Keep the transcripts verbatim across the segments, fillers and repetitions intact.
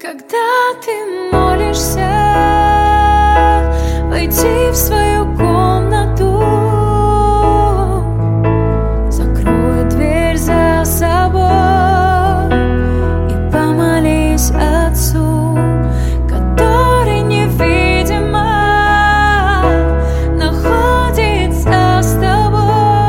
Когда ты молишься, войти в свою комнату, закрой дверь за собой и помолись Отцу, который невидимо находится с тобой.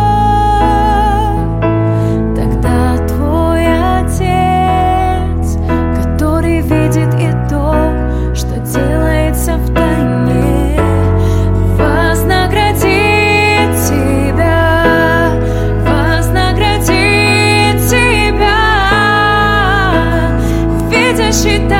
Тогда твой Отец, который видит и то, что делается в тайне, вознаградит тебя, вознаградит тебя, видящий